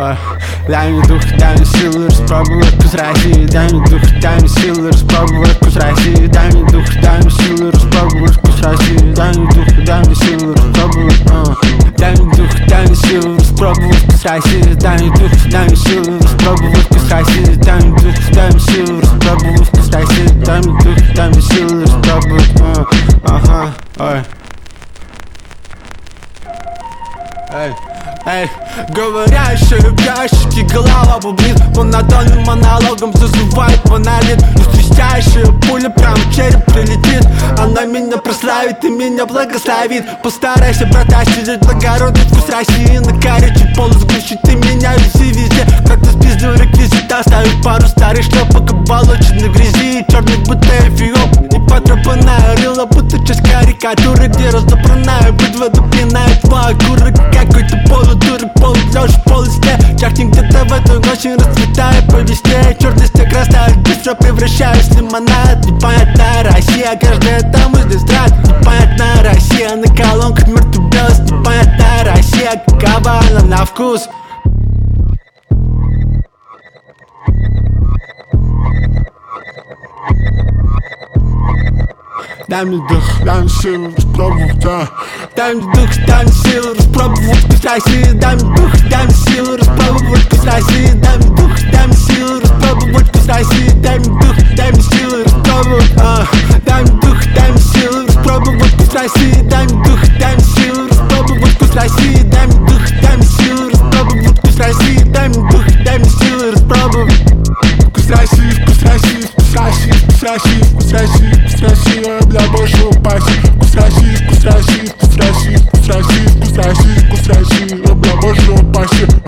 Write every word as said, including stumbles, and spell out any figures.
Ой, дай мне дух, дай мне силы распробовать вкус России. Дай мне дух, дай мне силы распробовать вкус России. Дай мне дух, дай мне силы распробовать вкус России. Дай мне дух, дай мне силы распробовать. Дай мне дух, дай мне силы распробовать вкус России. Дай мне дух, дай мне силы распробовать вкус России. Дай мне дух, дай мне силы распробовать вкус России. Дай мне дух, дай мне силы распробовать. Ага, ой. Эй, эй, говорящие в ящике голова бублит. Монотонным монологом зазывает монолит. И свистящая пуля прям в череп прилетит. Она меня прославит и меня благословит. Постарайся, братан, сидеть благородный вкус России. На короче пол сгущит, ты меня вези везде. Как-то спиздил реквизит, оставив пару старых шлепок, оболоченных в грязи и черных бутеев и оп. И потрепанная рыла, будто часть карикатуры, где разобранная битва допинает мой окурок. Какой-то полудурок, полулёж, полусне. Чахнет где-то в эту ночь, расцветая по весне. Черный снег растает, быстро превращаюсь в лимонад. Непонятная Россия, каждая там из эстрад. Непонятная Россия, на колонках мертвый белый. Непонятная Россия, какова она на вкус. Дай мне дух, дай мне силу распробовать, да. Дай мне дух, дай мне силу распробовать вкус России. Дай мне дух, дай мне силу распробовать вкус России. Дай мне дух, дай мне силу распробовать вкус России. Дай мне дух, дай мне силу распробовать. Дай мне дух, дай мне силу распробовать вкус России. Дай мне дух, дай мне силу распробовать вкус России. Дай мне дух, дай мне силу распробовать вкус России. Дай мне дух, дай мне силу распробовать вкус России, вкус России, вкус России, вкус России, вкус России, вкус России, бля, больше упасть. Вкус России, вкус России, вкус России, вкус России, вкус России, вкус России, бля, больше упасть.